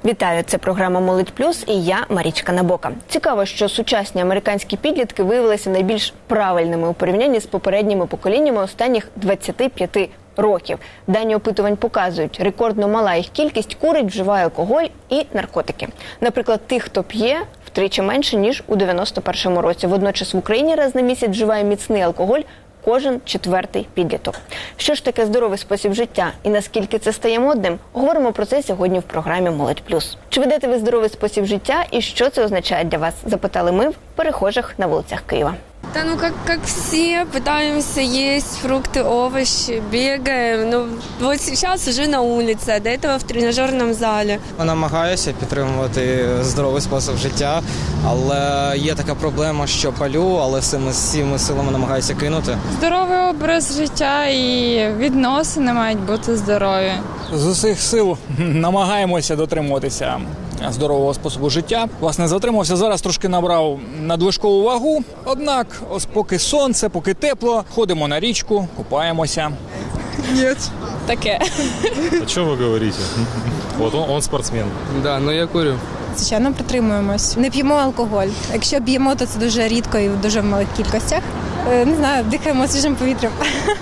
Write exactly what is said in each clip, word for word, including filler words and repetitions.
Вітаю, це програма «Молодь плюс» і я, Марічка Набока. Цікаво, що сучасні американські підлітки виявилися найбільш правильними у порівнянні з попередніми поколіннями останніх двадцяти п'яти років. Дані опитувань показують, рекордно мала їх кількість курить, вживає алкоголь і наркотики. Наприклад, тих, хто п'є, втричі менше, ніж у дев'яносто першому році. Водночас в Україні раз на місяць вживає міцний алкоголь кожен четвертий підліток. Що ж таке здоровий спосіб життя і наскільки це стає модним? Говоримо про це сьогодні в програмі «Молодь плюс». Чи ведете ви здоровий спосіб життя і що це означає для вас? Запитали ми в перехожих на вулицях Києва. Да, ну как, как все, пытаемся есть фрукты, овощи, бегаем. Ну, вот сейчас уже на улице, а до этого в тренажерном залі. Намагаюся підтримувати здоровий спосіб життя, але є така проблема, що палю, але всіми, всіми силами намагаюся кинути. Здоровий образ життя і відносини мають бути здорові. З усіх сил намагаємося дотримуватися здорового способу життя. Власне, затримався зараз, трошки набрав надлишкову вагу. Однак, ось поки сонце, поки тепло, ходимо на річку, купаємося. Ні. Таке. А що ви говорите? От он, он спортсмен. Да, ну я курю. Звичайно, притримуємось. Не п'ємо алкоголь. Якщо б'ємо, то це дуже рідко і в дуже малих кількостях. Не знаю, дихаємо свіжим повітрям.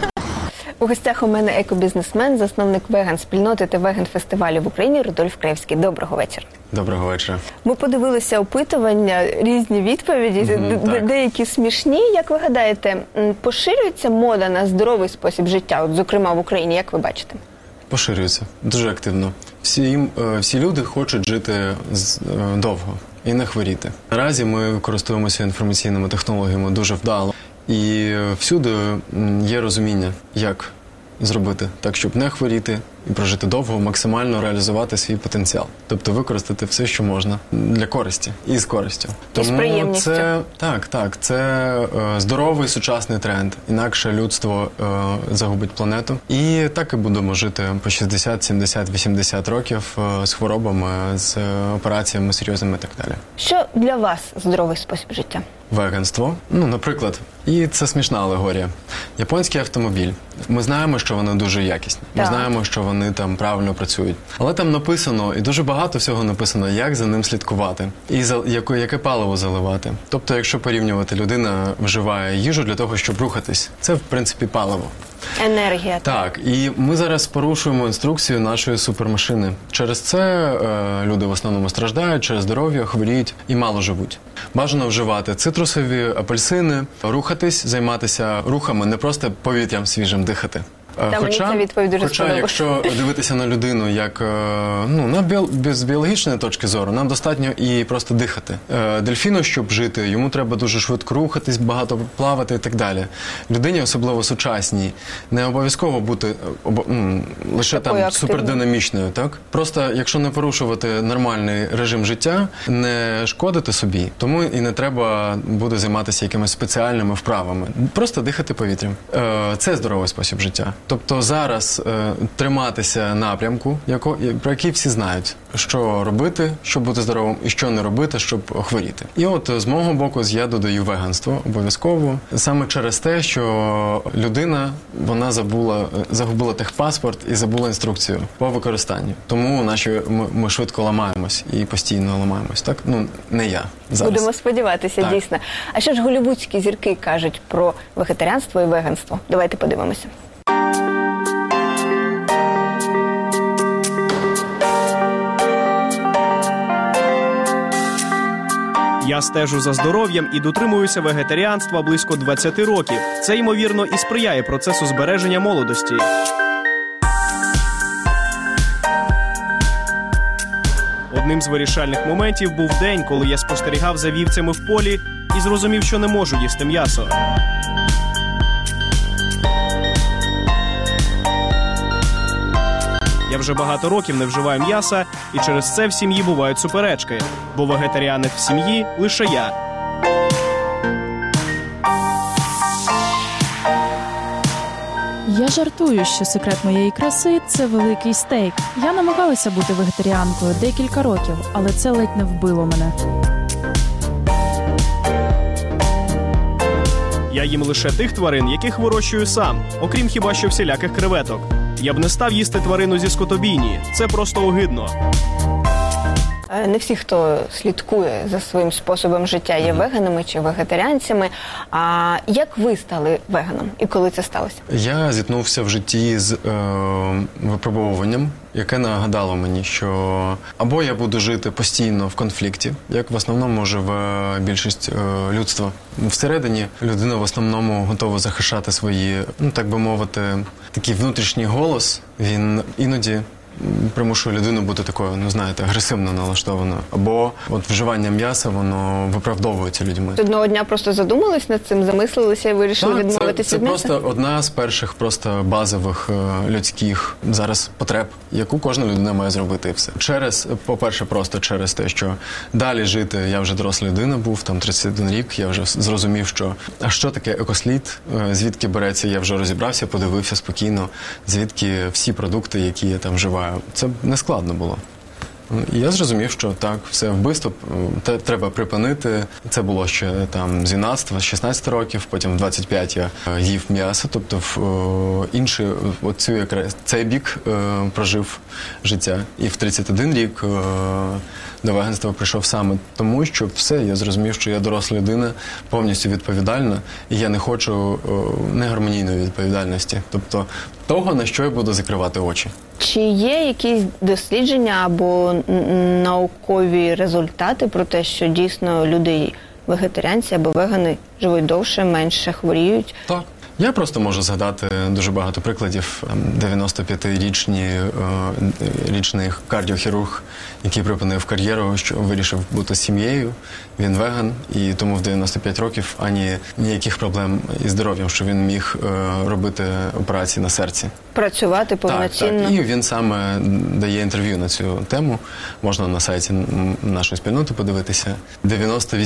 У гостях у мене екобізнесмен, засновник веган-спільноти та веган-фестивалю в Україні Рудольф Кревський. Доброго вечора. Доброго вечора. Ми подивилися опитування, різні відповіді, Mm-hmm, де- деякі смішні. Як ви гадаєте, поширюється мода на здоровий спосіб життя, от, зокрема в Україні, як ви бачите? Поширюється. Дуже активно. Всі, е, всі люди хочуть жити з- е, довго і не хворіти. Наразі ми користуємося інформаційними технологіями дуже вдало. І всюди м, є розуміння, як зробити так, щоб не хворіти і прожити довго, максимально реалізувати свій потенціал. Тобто використати все, що можна для користі і з користю. І з приємністю. це так, так, це е, здоровий сучасний тренд. Інакше людство е, загубить планету. І так і будемо жити по шістдесят, сімдесят, вісімдесят років е, з хворобами, з е, операціями серйозними і так далі. Що для вас здоровий спосіб життя? Веганство. Ну, наприклад, і це смішна алегорія. Японський автомобіль. Ми знаємо, що вони дуже якісні. Ми Так. знаємо, що вони там правильно працюють. Але там написано, і дуже багато всього написано, як за ним слідкувати. І за яке, яке паливо заливати. Тобто, якщо порівнювати, людина вживає їжу для того, щоб рухатись. Це, в принципі, паливо. Енергія. Так, і ми зараз порушуємо інструкцію нашої супермашини. Через це е, люди в основному страждають, через здоров'я, хворіють і мало живуть. Бажано вживати цитрусові, апельсини, рухатись, займатися рухами, не просто повітрям свіжим дихати. Е, Та, мені ця відповідь дуже хоча сподобалась. якщо дивитися на людину як, е, ну, на біо, з біологічної точки зору, нам достатньо і просто дихати. Е, Дельфіну, щоб жити, йому треба дуже швидко рухатись, багато плавати і так далі. Людині, особливо сучасній, не обов'язково бути обо, м, лише Такою там активною. супердинамічною, так? Просто, якщо не порушувати нормальний режим життя, не шкодити собі, тому і не треба буде займатися якимись спеціальними вправами. Просто дихати повітрям. Е, Це здоровий спосіб життя. Тобто зараз е, триматися напрямку, яко, про який всі знають, що робити, щоб бути здоровим, і що не робити, щоб хворіти. І от з мого боку я додаю веганство обов'язково, саме через те, що людина, вона забула, загубила техпаспорт і забула інструкцію по використанню. Тому наші, ми, ми швидко ламаємось і постійно ламаємось. Так? Ну, не я зараз. Будемо сподіватися, Так. дійсно. А що ж голлівудські зірки кажуть про вегетаріанство і веганство? Давайте подивимося. Я стежу за здоров'ям і дотримуюся вегетаріанства близько двадцяти років. Це, ймовірно, і сприяє процесу збереження молодості. Одним з вирішальних моментів був день, коли я спостерігав за вівцями в полі і зрозумів, що не можу їсти м'ясо. Я вже багато років не вживаю м'яса, і через це в сім'ї бувають суперечки, бо вегетаріанець в сім'ї лише я. Я жартую, що секрет моєї краси – це великий стейк. Я намагалася бути вегетаріанкою декілька років, але це ледь не вбило мене. Я їм лише тих тварин, яких вирощую сам, окрім хіба що всіляких креветок. Я б не став їсти тварину зі скотобійні, це просто огидно. Не всі, хто слідкує за своїм способом життя, є веганами чи вегетаріанцями. А як ви стали веганом і коли це сталося? Я зіткнувся в житті з е, випробовуванням, яке нагадало мені, що або я буду жити постійно в конфлікті, як в основному живе більшість е, людства. Всередині людина в основному готова захищати свої, ну так би мовити, такий внутрішній голос, він іноді примушує людину бути такою, ну знаєте, агресивно налаштованою. Або от вживання м'яса, воно виправдовується людьми. Одного дня просто задумались над цим, замислилися і вирішили Так, відмовитися це, від це м'яса? просто одна з перших просто базових е, людських зараз потреб, яку кожна людина має зробити і все. Через, по-перше, просто через те, що далі жити, я вже доросла людина був, там тридцять один рік, я вже зрозумів, що а що таке екослід, е, звідки береться, я вже розібрався, подивився спокійно, звідки всі продукти, які я там вживаю. Це не складно було. І я зрозумів, що так, все, вбивство те, треба припинити. Це було ще там з дванадцяти, з шістнадцяти років, потім в двадцять п'ять я їв м'ясо, тобто в о, інший, оцю якраз цей бік е, прожив життя. І в тридцять один рік е, до веганства прийшов саме тому, що все, я зрозумів, що я доросла людина, повністю відповідальна, і я не хочу е, негармонійної відповідальності. Тобто того, на що я буду закривати очі. Чи є якісь дослідження або наукові результати про те, що дійсно люди вегетаріанці або вегани живуть довше, менше хворіють? Так. Я просто можу згадати дуже багато прикладів. дев'яносто п'ятирічний річний кардіохірург, який припинив кар'єру, що вирішив бути з сім'єю. Він веган, і тому в дев'яносто п'ять років ані ніяких проблем із здоров'ям, що він міг робити операції на серці. Працювати повноцінно. Так, так. І він саме дає інтерв'ю на цю тему. Можна на сайті нашої спільноти подивитися. дев'яносто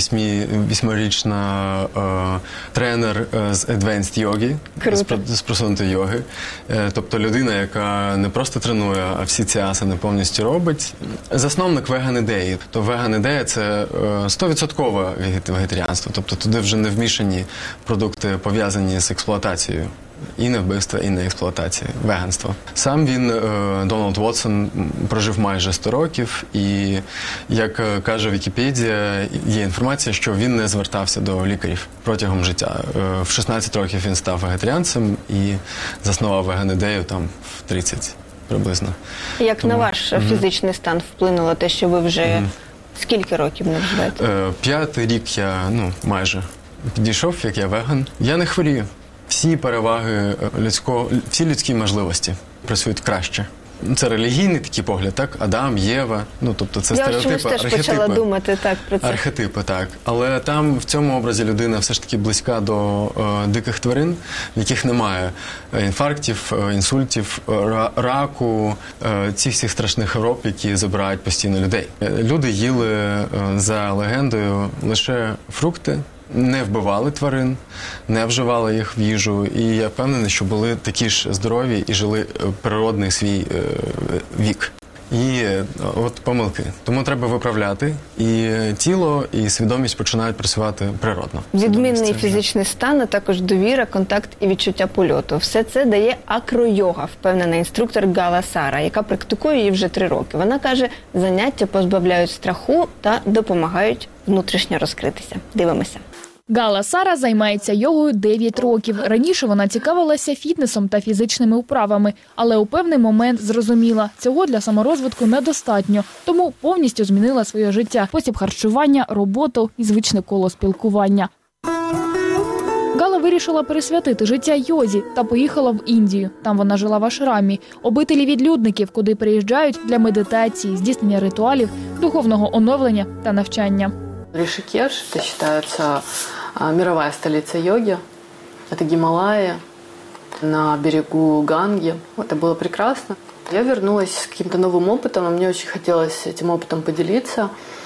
восьмирічна е, тренер з Advanced Yogi, з, з просунутої йоги. Е, тобто людина, яка не просто тренує, а всі ці асани повністю робить. Засновник веган-ідеї. То веган-ідея – це сто відсотків вегетаріанство. Тобто туди вже не вмішані продукти, пов'язані з експлуатацією. І не вбивства, і не експлуатації, веганство. Сам він, Дональд Вотсон, прожив майже сто років, і, як каже Вікіпедія, є інформація, що він не звертався до лікарів протягом життя. В шістнадцять років він став вегетаріанцем і заснував веган-ідею там в тридцять приблизно. Як Тому... на ваш mm-hmm. фізичний стан вплинуло те, що ви вже mm-hmm. скільки років не вживаєте? П'ятий рік я, ну, майже підійшов, як я веган. Я не хворію. Всі переваги людського, всі людські можливості працюють краще. Це релігійний такий погляд, так? Адам, Єва, ну, тобто це я стереотипи, теж архетипи. почала думати так про це. Архетипи, так. Але там в цьому образі людина все ж таки близька до е, диких тварин, в яких немає інфарктів, інсультів, раку, е, цих всіх страшних хвороб, які забирають постійно людей. Люди їли е, за легендою лише фрукти, не вбивали тварин, не вживали їх в їжу, і я впевнений, що були такі ж здорові і жили природний свій е, вік. І е, от помилки. Тому треба виправляти, і тіло, і свідомість починають працювати природно. Відмінний фізичний стан, а також довіра, контакт і відчуття польоту. Все це дає акро-йога, впевнена інструктор Гала Сара, яка практикує її вже три роки. Вона каже, заняття позбавляють страху та допомагають внутрішньо розкритися. Дивимося. Гала Сара займається йогою дев'ять років. Раніше вона цікавилася фітнесом та фізичними вправами, але у певний момент зрозуміла, цього для саморозвитку недостатньо, тому повністю змінила своє життя, спосіб харчування, роботу і звичне коло спілкування. Гала вирішила пересвятити життя йозі та поїхала в Індію. Там вона жила в ашрамі, обителі відлюдників, куди приїжджають для медитації, здійснення ритуалів, духовного оновлення та навчання. Ришикеш – это считается мировая столица йоги. Это Гималаи на берегу Ганги. Это было прекрасно. Я вернулась с каким-то новым опытом, и мне очень хотелось этим опытом поделиться.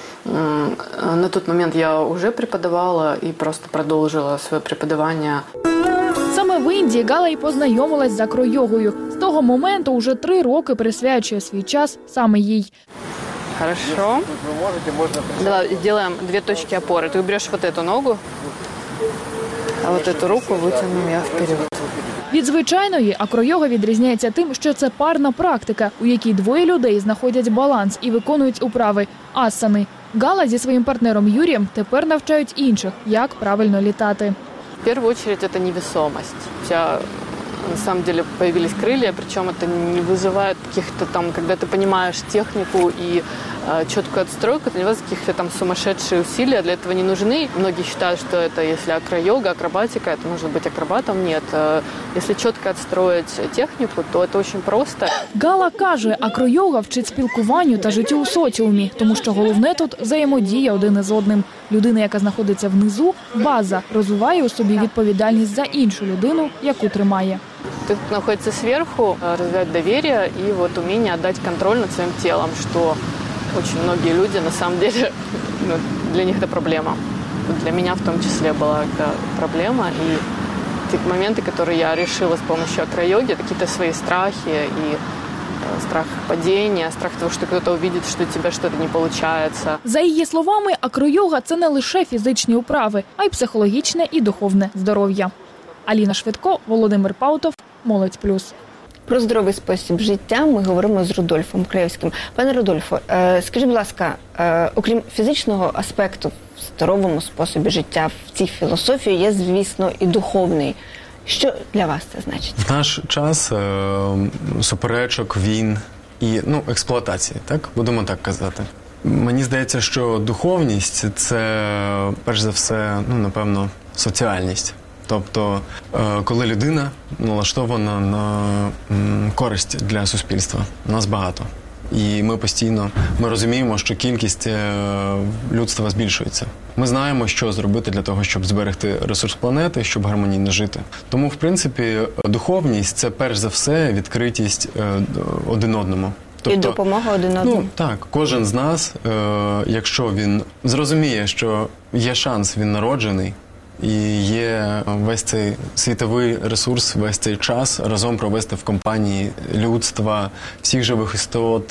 На тот момент я уже преподавала и просто продолжила свое преподавание. Саме в Індії Гала і познайомилась з акро-йогою. З того моменту уже три роки присвячує свій час саме їй. Хорошо. Давай делаем две точки опоры. Ты уберешь вот эту ногу, а вот эту руку вытяну я вперед. Від звичайної акройога відрізняється тим, що це парна практика, у якій двоє людей знаходять баланс і виконують управи асани. Гала зі своїм партнером Юрієм тепер навчають інших, як правильно літати. В первую очередь это невесомость. У тебя на самом деле появились крылья, причем это не вызывает каких-то там, когда ты понимаешь технику и э, четкую отстройку, это не вызывает каких-то там сумасшедшие усилия, для этого не нужны. Многие считают, что это если акройога, акробатика, это нужно быть акробатом. Нет. Если четко отстроить технику, то это очень просто. Гала каже, акройога вчить спілкуванню та життю у соціумі, тому що головне тут – взаємодія один із одним. Людина, яка знаходиться внизу – база, розвиває у собі відповідальність за іншу людину, яку тримає. Ты находится сверху, развивать доверие и вот умение отдать контроль над своим телом, что очень многие люди, на самом деле, ну, для них это проблема. Для меня в том числе была это проблема. И те моменты, которые я решила с помощью акройоги, это какие-то свои страхи и э, страх падения, страх того, что кто-то увидит, что у тебя что-то не получается. За її словами, акройога – це не лише фізичні вправи, а й психологічне і духовне здоров'я. Аліна Швидко, Володимир Паутов, Молодь Плюс. Про здоровий спосіб життя ми говоримо з Рудольфом Краєвським. Пане Рудольфо, скажіть, будь ласка, окрім фізичного аспекту в здоровому способі життя, в цій філософії є, звісно, і духовний. Що для вас це значить? В наш час е, суперечок, війн і ну, експлуатації, так? Будемо так казати. Мені здається, що духовність – це, перш за все, ну, напевно, соціальність. Тобто, коли людина налаштована на користь для суспільства, нас багато. І ми постійно ми розуміємо, що кількість людства збільшується. Ми знаємо, що зробити для того, щоб зберегти ресурс планети, щоб гармонійно жити. Тому, в принципі, духовність – це перш за все відкритість один одному. Тобто, і допомога один одному. Ну, так, кожен з нас, якщо він зрозуміє, що є шанс, він народжений, і є весь цей світовий ресурс, весь цей час разом провести в компанії людства, всіх живих істот,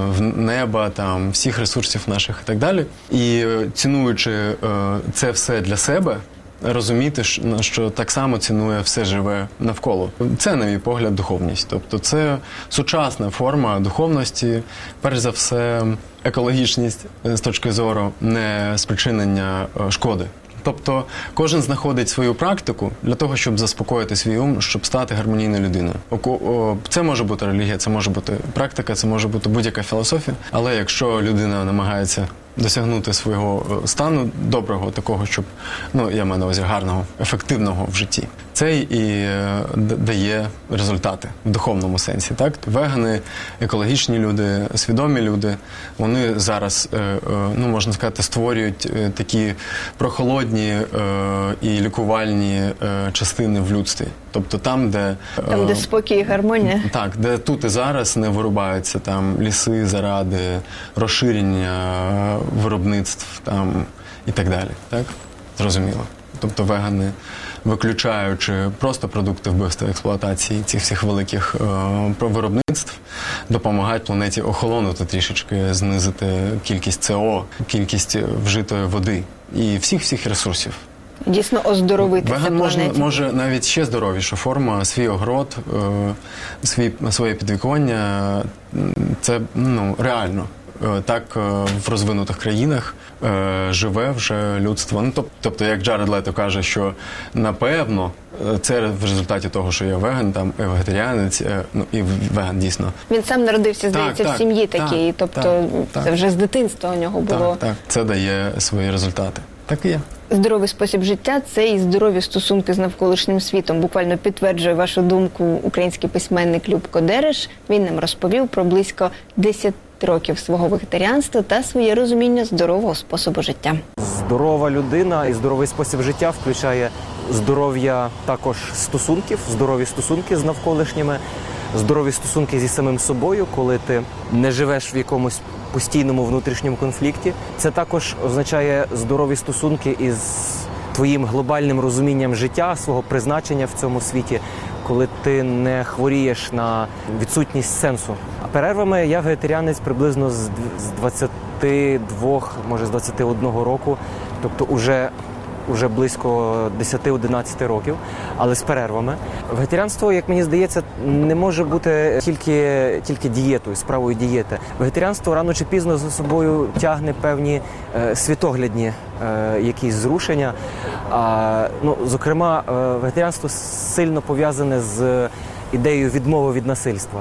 неба, там, всіх ресурсів наших і так далі. І цінуючи це все для себе, розуміти, що так само цінує все живе навколо. Це, на мій погляд, духовність. Тобто це сучасна форма духовності, перш за все, екологічність з точки зору не спричинення шкоди. Тобто кожен знаходить свою практику для того, щоб заспокоїти свій ум, щоб стати гармонійною людиною. Це може бути релігія, це може бути практика, це може бути будь-яка філософія. Але якщо людина намагається досягнути свого стану доброго, такого, щоб, ну, я маю на увазі гарного, ефективного в житті, це і дає результати в духовному сенсі. Так? Вегани, екологічні люди, свідомі люди, вони зараз, ну, можна сказати, створюють такі прохолодні і лікувальні частини в людстві. Тобто там, де... Там, де спокій і гармонія. Так, де тут і зараз не вирубаються там ліси заради розширення виробництв там і так далі. Так? Зрозуміло. Тобто вегани, виключаючи просто продукти вбивства експлуатації цих всіх великих е, виробництв, допомагають планеті охолонути трішечки, знизити кількість С О, кількість вжитої води і всіх-всіх ресурсів. Дійсно оздоровити Веган це може, планеті. може навіть ще здоровіша форма, свій огород, е, свій, своє підвіконня, це, ну, реально. Так в розвинутих країнах е, живе вже людство. Ну, тобто, як Джаред Лето каже, що напевно це в результаті того, що я веган, там, вегетаріанець, е, ну і веган дійсно. Він сам народився, здається, так, в сім'ї так, такій, так, тобто так, це вже з дитинства у нього було. Так, так, це дає свої результати. Так і є. Здоровий спосіб життя – це і здорові стосунки з навколишнім світом. Буквально підтверджує вашу думку український письменник Любко Дереш. Він нам розповів про близько десять років свого вегетаріанства та своє розуміння здорового способу життя. Здорова людина і здоровий спосіб життя включає здоров'я також стосунків, здорові стосунки з навколишніми, здорові стосунки зі самим собою, коли ти не живеш в якомусь постійному внутрішньому конфлікті. Це також означає здорові стосунки із твоїм глобальним розумінням життя, свого призначення в цьому світі, коли ти не хворієш на відсутність сенсу. А перервами я вегетаріанець приблизно з двадцяти двох, може з двадцяти одного року. Тобто уже вже близько десять-одинадцять років, але з перервами. Вегетаріанство, як мені здається, не може бути тільки, тільки дієтою, справою дієти. Вегетаріанство рано чи пізно за собою тягне певні е, світоглядні е, якісь зрушення. А, ну, зокрема, е, вегетаріанство сильно пов'язане з ідеєю відмови від насильства.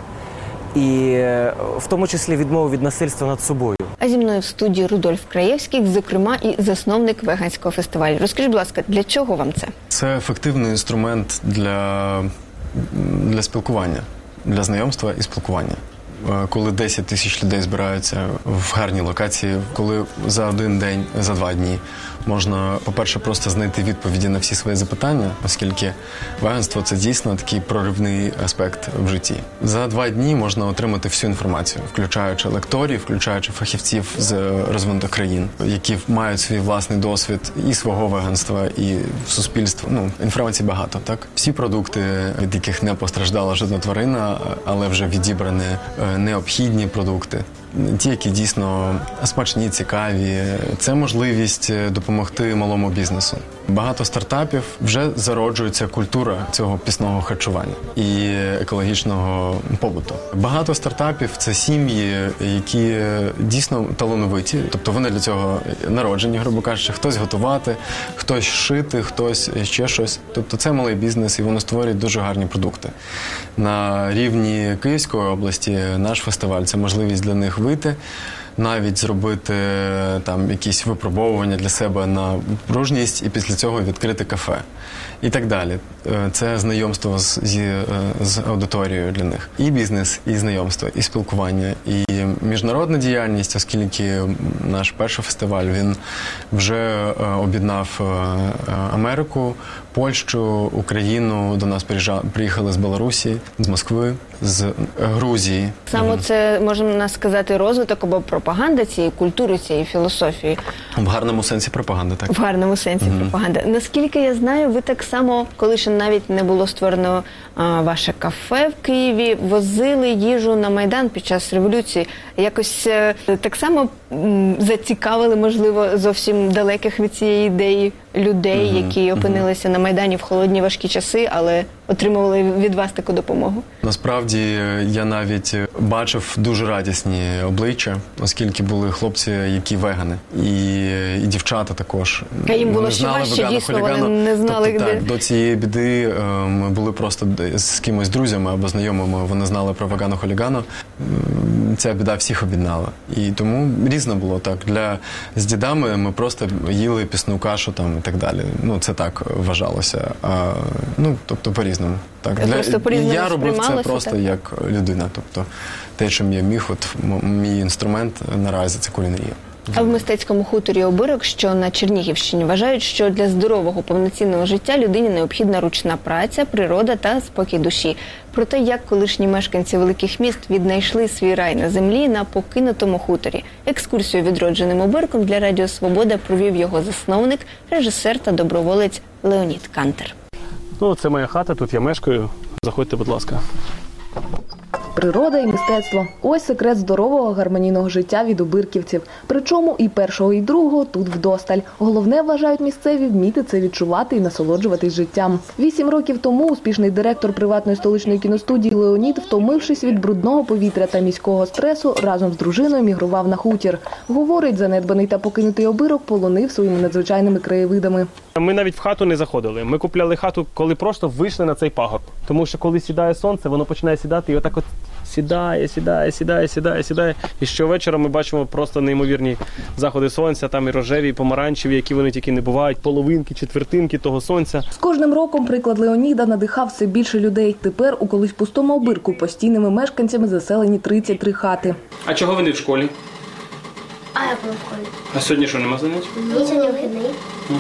І е, в тому числі відмови від насильства над собою. А зі мною в студії Рудольф Краєвський, зокрема і засновник веганського фестивалю. Розкажіть, будь ласка, для чого вам це? Це ефективний інструмент для, для спілкування, для знайомства і спілкування. Коли десять тисяч людей збираються в гарній локації, коли за один день, за два дні можна, по-перше, просто знайти відповіді на всі свої запитання, оскільки веганство – це дійсно такий проривний аспект в житті. За два дні можна отримати всю інформацію, включаючи лекторів, включаючи фахівців з розвинутих країн, які мають свій власний досвід і свого веганства, і суспільства. Ну, інформації багато, так? Всі продукти, від яких не постраждала жодна тварина, але вже відібрані необхідні продукти. Ті, які дійсно смачні, цікаві. Це можливість допомогти малому бізнесу. Багато стартапів вже зароджується культура цього пісного харчування і екологічного побуту. Багато стартапів – це сім'ї, які дійсно талановиті. Тобто вони для цього народжені, грубо кажучи. Хтось готувати, хтось шити, хтось ще щось. Тобто це малий бізнес, і вони створюють дуже гарні продукти. На рівні Київської області наш фестиваль – це можливість для них вийти, навіть зробити там якісь випробовування для себе на пружність і після цього відкрити кафе і так далі. Це знайомство з, з, з аудиторією для них. І бізнес, і знайомство, і спілкування, і міжнародна діяльність, оскільки наш перший фестиваль, він вже об'єднав Америку, Польщу, Україну, до нас приїхали з Білорусі, з Москви, з Грузії. Саме mm-hmm. це, можна сказати, розвиток або пропаганда цієї культури, цієї філософії. В гарному сенсі пропаганда, так. В гарному сенсі mm-hmm. пропаганда. Наскільки я знаю, ви так само, коли ще навіть не було створено а, ваше кафе в Києві, возили їжу на Майдан під час революції. Якось а, так само м, зацікавили, можливо, зовсім далеких від цієї ідеї людей, mm-hmm. які опинилися mm-hmm. на Майдані в холодні важкі часи, але отримували від вас таку допомогу? Насправді, я навіть бачив дуже радісні обличчя, оскільки були хлопці, які вегани, і, і дівчата також. А їм було ще важче, дійсно, вони не знали, тобто, де... Так, до цієї біди ми були просто з кимось друзями або знайомими, вони знали про вегану-хулігану. Ця біда всіх об'єднала. І тому різно було так. Для, з дідами ми просто їли пісну кашу там і так далі. Ну, це так вважалося. А, ну, тобто по-різному. Так. Для, по-різному я робив це просто так? як людина. Тобто те, чим я міг, от мій інструмент наразі – це кулінарія. А в мистецькому хуторі Обирок, що на Чернігівщині, вважають, що для здорового повноцінного життя людині необхідна ручна праця, природа та спокій душі. Про те, як колишні мешканці великих міст віднайшли свій рай на землі на покинутому хуторі. Екскурсію відродженим Обирком для Радіо Свобода провів його засновник, режисер та доброволець Леонід Кантер. Ну, це моя хата, тут я мешкаю. Заходьте, будь ласка. Природа і мистецтво – ось секрет здорового гармонійного життя від обирківців. Причому і першого, і другого тут вдосталь. Головне, вважають місцеві, вміти це відчувати і насолоджуватись життям. Вісім років тому успішний директор приватної столичної кіностудії Леонід, втомившись від брудного повітря та міського стресу, разом з дружиною мігрував на хутір. Говорить, занедбаний та покинутий Обирок полонив своїми надзвичайними краєвидами. Ми навіть в хату не заходили. Ми купляли хату, коли просто вийшли на цей пагорб. Тому що коли сідає сонце, воно починає сідати і отак от сідає, сідає, сідає, сідає, сідає. І щовечора ми бачимо просто неймовірні заходи сонця, там і рожеві, і помаранчеві, які вони тільки не бувають, половинки, четвертинки того сонця. З кожним роком приклад Леоніда надихав все більше людей. Тепер у колись пустому Обирку постійними мешканцями заселені тридцять три хати. А чого ви не в школі? А я була в школі. А сьогодні що, нема занять? Ні, сьогодні вихідний.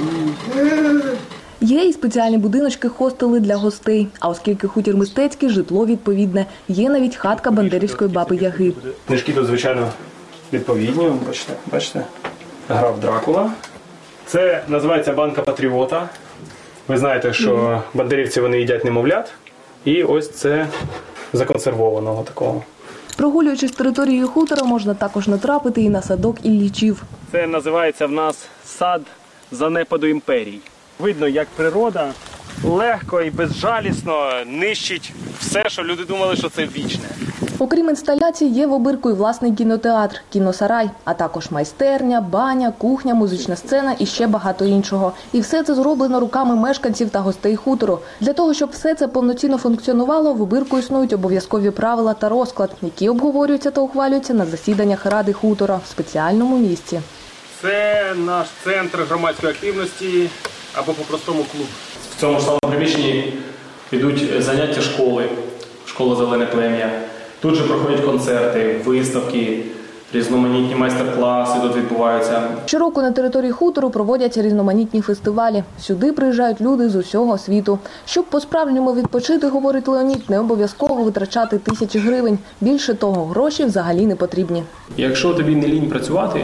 Є і спеціальні будиночки-хостели для гостей. А оскільки хутір мистецький, житло відповідне. Є навіть хатка бандерівської баби Яги. Книжки тут, звичайно, відповідні. Бачите, бачите? Граф Дракула. Це називається банка патріота. Ви знаєте, що бандерівці, вони їдять немовлят. І ось це законсервованого такого. Прогулюючись територією хутора, можна також натрапити і на садок Іллічів. Це називається в нас сад занепаду імперій. Видно, як природа легко і безжалісно нищить все, що люди думали, що це вічне. Окрім інсталяцій, є в Обирку і власний кінотеатр, кіносарай, а також майстерня, баня, кухня, музична сцена і ще багато іншого. І все це зроблено руками мешканців та гостей хутору. Для того, щоб все це повноцінно функціонувало, в Обирку існують обов'язкові правила та розклад, які обговорюються та ухвалюються на засіданнях ради хутора в спеціальному місці. Це наш центр громадської активності або по-простому клуб. В цьому ж самому приміщенні йдуть заняття школи, школа «Зелене плем'я». Тут же проходять концерти, виставки, різноманітні майстер-класи тут відбуваються. Щороку на території хутору проводяться різноманітні фестивалі. Сюди приїжджають люди з усього світу. Щоб по-справжньому відпочити, говорить Леонід, не обов'язково витрачати тисячі гривень. Більше того, гроші взагалі не потрібні. Якщо тобі не лінь працювати,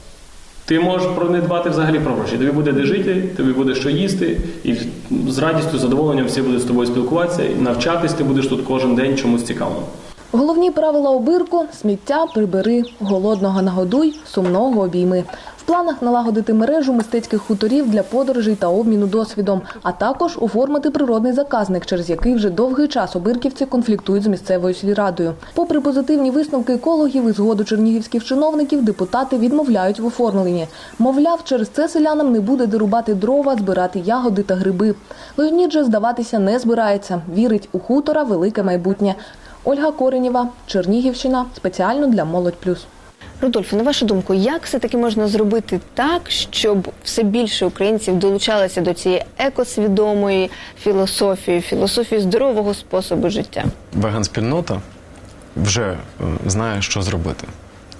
ти можеш не дбати взагалі про гроші. Тобі буде де жити, тобі буде що їсти, і з радістю, задоволенням всі будуть з тобою спілкуватися, і навчатись ти будеш тут кожен день чомусь цікавому. Головні правила Обирку – сміття прибери, голодного нагодуй, сумного обійми. В планах налагодити мережу мистецьких хуторів для подорожей та обміну досвідом, а також оформити природний заказник, через який вже довгий час обирківці конфліктують з місцевою сільрадою. Попри позитивні висновки екологів і згоду чернігівських чиновників, депутати відмовляють в оформленні. Мовляв, через це селянам не буде де рубати дрова, збирати ягоди та гриби. Леонід же здаватися не збирається, вірить у хутора велике майбутнє. Ольга Коренєва, Чернігівщина, спеціально для Молодь Плюс. Рудольфе, на вашу думку, як все-таки можна зробити так, щоб все більше українців долучалися до цієї екосвідомої філософії, філософії здорового способу життя? Веган-спільнота вже знає, що зробити.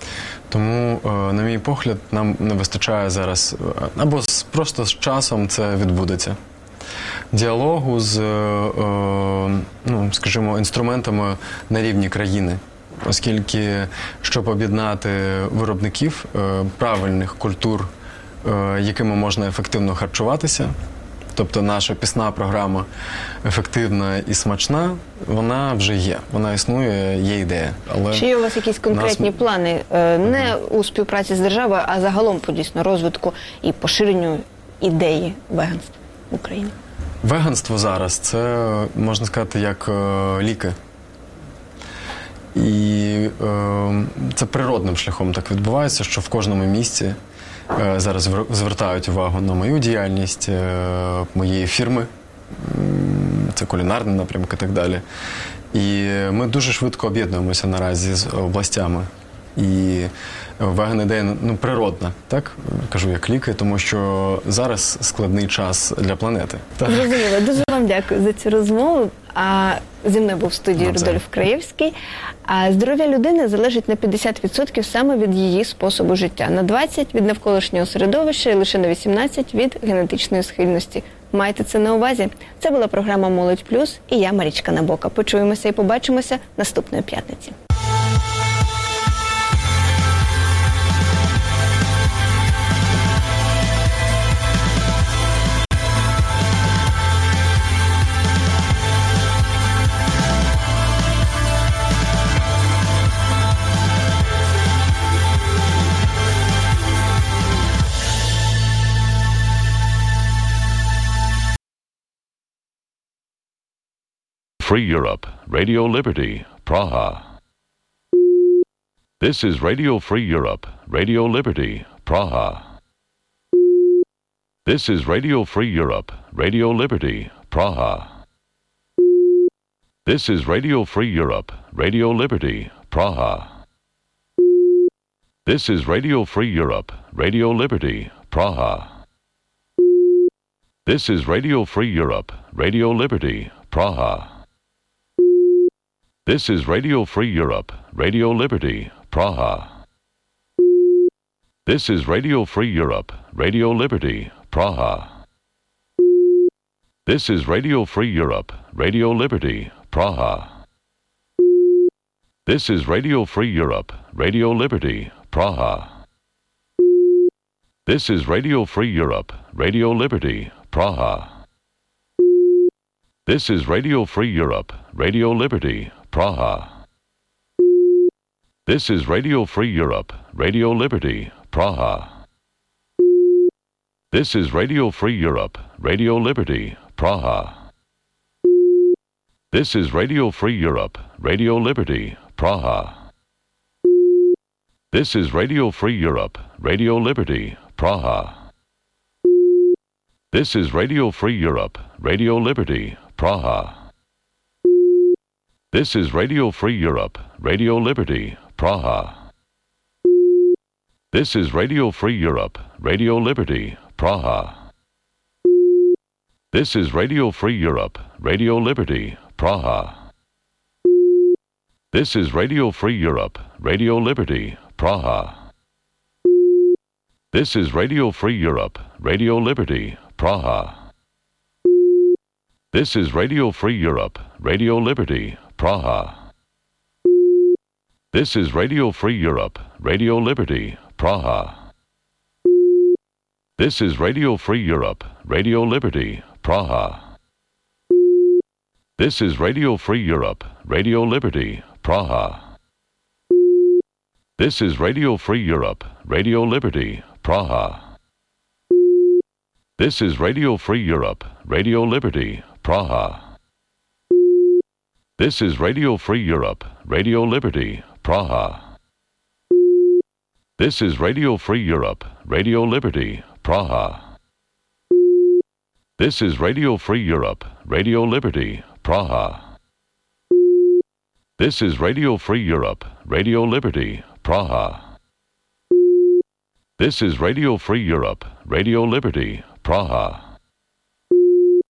Тому, на мій погляд, нам не вистачає зараз, або просто з часом це відбудеться, діалогу з, ну, скажімо, інструментами на рівні країни. Оскільки, щоб об'єднати виробників правильних культур, якими можна ефективно харчуватися, тобто наша пісна програма ефективна і смачна, вона вже є, вона існує, є ідея. Але чи є у вас якісь конкретні нас... плани, не у співпраці з державою, а загалом по дійсно розвитку і поширенню ідеї веганства в Україні? Веганство зараз – це, можна сказати, як ліки. І е, це природним шляхом так відбувається, що в кожному місці е, зараз звертають увагу на мою діяльність, е, моєї фірми, це кулінарний напрямок і так далі. І ми дуже швидко об'єднуємося наразі з областями. І веган-ідея, ну, природна, так? Кажу, як ліки, тому що зараз складний час для планети. Зрозуміло. Дуже вам дякую за цю розмову. А зі мною був в студії Рудольф Краєвський. А здоров'я людини залежить на п'ятдесят відсотків саме від її способу життя, на двадцять відсотків від навколишнього середовища і лише на вісімнадцять відсотків від генетичної схильності. Майте це на увазі. Це була програма «Молодь Плюс» і я, Марічка Набока. Почуємося і побачимося наступної п'ятниці. Free Europe, Radio Liberty, Praha. This is Radio Free Europe, Radio Liberty, Praha. This is Radio Free Europe, Radio Liberty, Praha. This is Radio Free Europe, Radio Liberty, Praha. This is Radio Free Europe, Radio Liberty, Praha. This is Radio Free Europe, Radio Liberty, Praha. This is Radio Free Europe, Radio Liberty, Praha. This is Radio Free Europe, Radio Liberty, Praha. This is Radio Free Europe, Radio Liberty, Praha. This is Radio Free Europe, Radio Liberty, Praha. This is Radio Free Europe, Radio Liberty, Praha. This is Radio Free Europe, Radio Liberty, Praha. This is Radio Free Europe, Radio Liberty, Praha. This is Radio Free Europe, Radio Liberty, Praha. This is Radio Free Europe, Radio Liberty, Praha. This is Radio Free Europe, Radio Liberty, Praha. This is Radio Free Europe, Radio Liberty, Praha. This is Radio Free Europe, Radio Liberty, Praha. This is Radio Free Europe, Radio Liberty, Praha. This is Radio Free Europe, Radio Liberty, Praha. This is Radio Free Europe, Radio Liberty, Praha. This is Radio Free Europe, Radio Liberty, Praha. This is Radio Free Europe, Radio Liberty, Praha. This is Radio Free Europe, Radio Liberty, Praha. This is Radio Free Europe, Radio Liberty, Praha. This is Radio Free Europe, Radio Liberty, Praha. This is Radio Free Europe, Radio Liberty, Praha. This is Radio Free Europe, Radio Liberty, Praha. This is Radio Free Europe, Radio Liberty, Praha. This is Radio Free Europe, Radio Liberty, Praha. This is Radio Free Europe, Radio Liberty, Praha. This is Radio Free Europe, Radio Liberty, Praha. This is Radio Free Europe, Radio Liberty, Praha.